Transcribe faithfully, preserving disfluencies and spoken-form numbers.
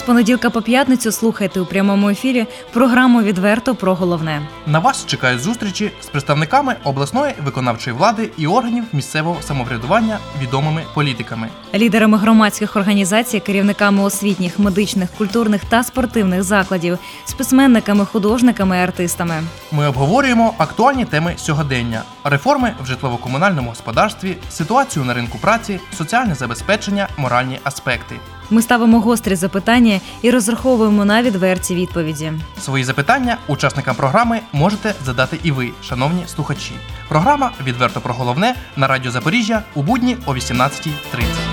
З понеділка по п'ятницю слухайте у прямому ефірі програму «Відверто про головне». На вас чекають зустрічі з представниками обласної виконавчої влади і органів місцевого самоврядування, відомими політиками, лідерами громадських організацій, керівниками освітніх, медичних, культурних та спортивних закладів, з письменниками, художниками і артистами. Ми обговорюємо актуальні теми сьогодення: реформи в житлово-комунальному господарстві, ситуацію на ринку праці, соціальне забезпечення, моральні аспекти. Ми ставимо гострі запитання і розраховуємо на відверті відповіді. Свої запитання учасникам програми можете задати і ви, шановні слухачі. Програма «Відверто про головне» на радіо Запоріжжя у будні о вісімнадцятій тридцять.